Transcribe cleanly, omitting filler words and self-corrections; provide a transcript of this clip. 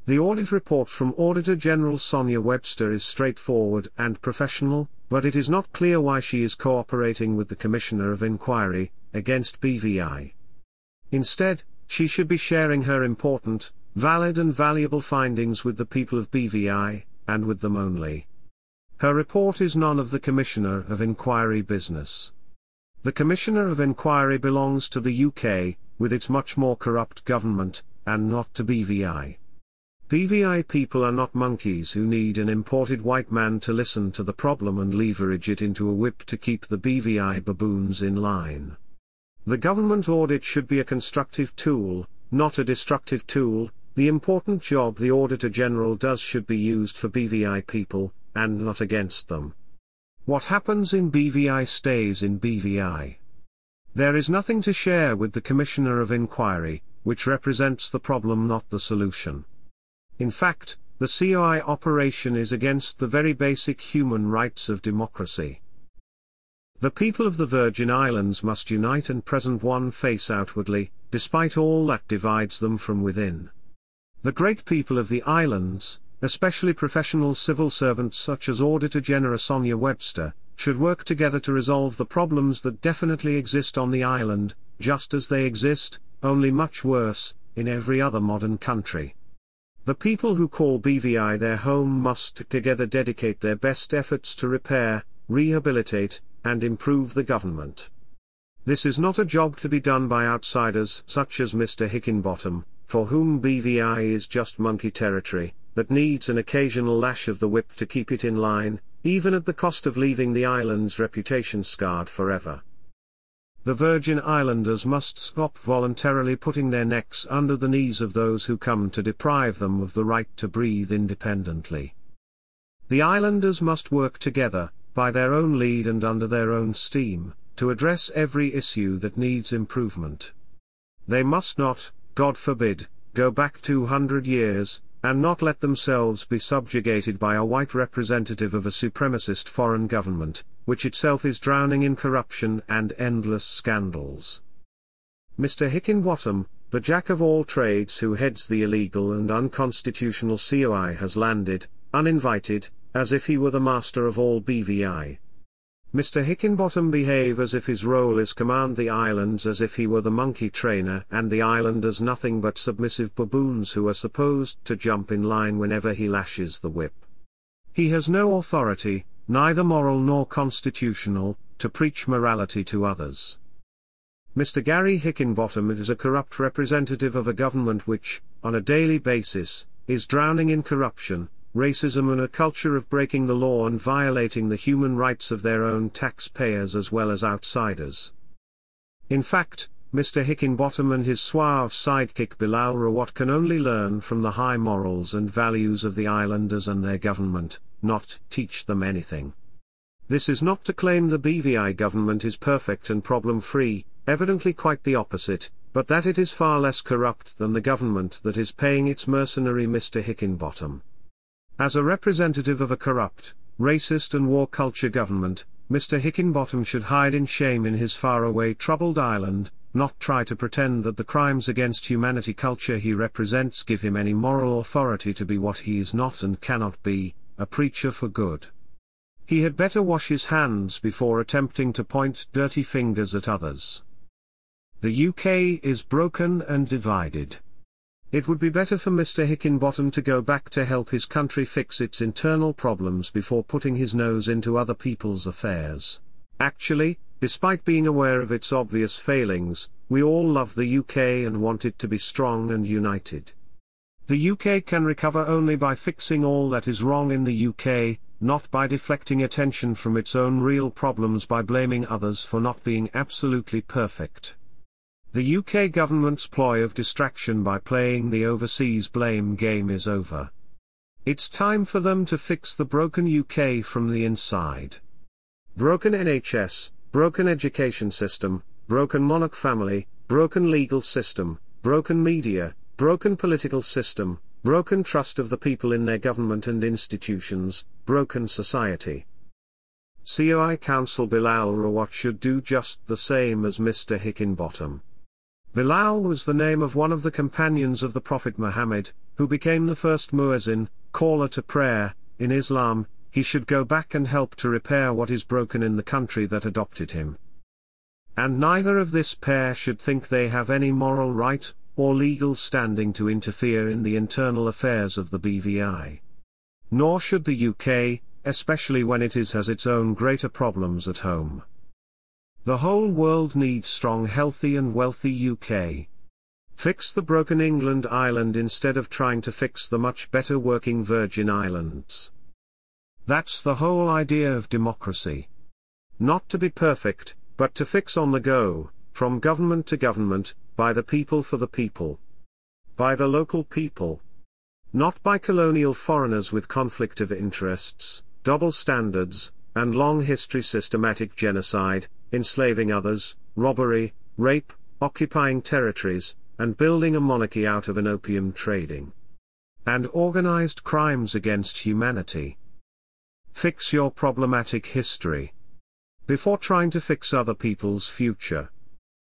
The audit report from Auditor General Sonia Webster is straightforward and professional, but it is not clear why she is cooperating with the Commissioner of Inquiry against BVI. Instead, she should be sharing her important, valid and valuable findings with the people of BVI, and with them only. Her report is none of the Commissioner of Inquiry business. The Commissioner of Inquiry belongs to the UK, with its much more corrupt government, and not to BVI. BVI people are not monkeys who need an imported white man to listen to the problem and leverage it into a whip to keep the BVI baboons in line. The government audit should be a constructive tool, not a destructive tool. The important job the Auditor General does should be used for BVI people, and not against them. What happens in BVI stays in BVI. There is nothing to share with the Commissioner of Inquiry, which represents the problem, not the solution. In fact, the COI operation is against the very basic human rights of democracy. The people of the Virgin Islands must unite and present one face outwardly, despite all that divides them from within. The great people of the islands, especially professional civil servants such as Auditor General Sonia Webster, should work together to resolve the problems that definitely exist on the island, just as they exist, only much worse, in every other modern country. The people who call BVI their home must together dedicate their best efforts to repair, rehabilitate, and improve the government. This is not a job to be done by outsiders such as Mr. Hickinbottom, for whom BVI is just monkey territory, that needs an occasional lash of the whip to keep it in line, even at the cost of leaving the island's reputation scarred forever. The Virgin Islanders must stop voluntarily putting their necks under the knees of those who come to deprive them of the right to breathe independently. The islanders must work together, by their own lead and under their own steam, to address every issue that needs improvement. They must not, God forbid, go back 200 years, and not let themselves be subjugated by a white representative of a supremacist foreign government, which itself is drowning in corruption and endless scandals. Mr. Hickinbottom, the jack of all trades who heads the illegal and unconstitutional COI, has landed, uninvited, as if he were the master of all BVI. Mr. Hickinbottom behave as if his role is command the islands, as if he were the monkey trainer and the islanders nothing but submissive baboons who are supposed to jump in line whenever he lashes the whip. He has no authority, neither moral nor constitutional, to preach morality to others. Mr. Gary Hickinbottom is a corrupt representative of a government which, on a daily basis, is drowning in corruption, racism and a culture of breaking the law and violating the human rights of their own taxpayers as well as outsiders. In fact, Mr. Hickinbottom and his suave sidekick Bilal Rawat can only learn from the high morals and values of the islanders and their government, not teach them anything. This is not to claim the BVI government is perfect and problem-free, evidently quite the opposite, but that it is far less corrupt than the government that is paying its mercenary Mr. Hickinbottom. As a representative of a corrupt, racist and war culture government, Mr. Hickinbottom should hide in shame in his faraway troubled island, not try to pretend that the crimes against humanity culture he represents give him any moral authority to be what he is not and cannot be, a preacher for good. He had better wash his hands before attempting to point dirty fingers at others. The UK is broken and divided. It would be better for Mr. Hickinbottom to go back to help his country fix its internal problems before putting his nose into other people's affairs. Actually, despite being aware of its obvious failings, we all love the UK and want it to be strong and united. The UK can recover only by fixing all that is wrong in the UK, not by deflecting attention from its own real problems by blaming others for not being absolutely perfect. The UK government's ploy of distraction by playing the overseas blame game is over. It's time for them to fix the broken UK from the inside. Broken NHS, broken education system, broken monarch family, broken legal system, broken media, broken political system, broken trust of the people in their government and institutions, broken society. COI Counsel Bilal Rawat should do just the same as Mr. Hickinbottom. Bilal was the name of one of the companions of the Prophet Muhammad, who became the first muezzin, caller to prayer, in Islam, he should go back and help to repair what is broken in the country that adopted him. And neither of this pair should think they have any moral right, or legal standing to interfere in the internal affairs of the BVI. Nor should the UK, especially when it has its own greater problems at home. The whole world needs strong, healthy and wealthy UK. Fix the broken England island instead of trying to fix the much better working Virgin Islands. That's the whole idea of democracy. Not to be perfect, but to fix on the go, from government to government, by the people for the people. By the local people. Not by colonial foreigners with conflict of interests, double standards, and long history systematic genocide, enslaving others, robbery, rape, occupying territories, and building a monarchy out of an opium trading. And organized crimes against humanity. Fix your problematic history before trying to fix other people's future.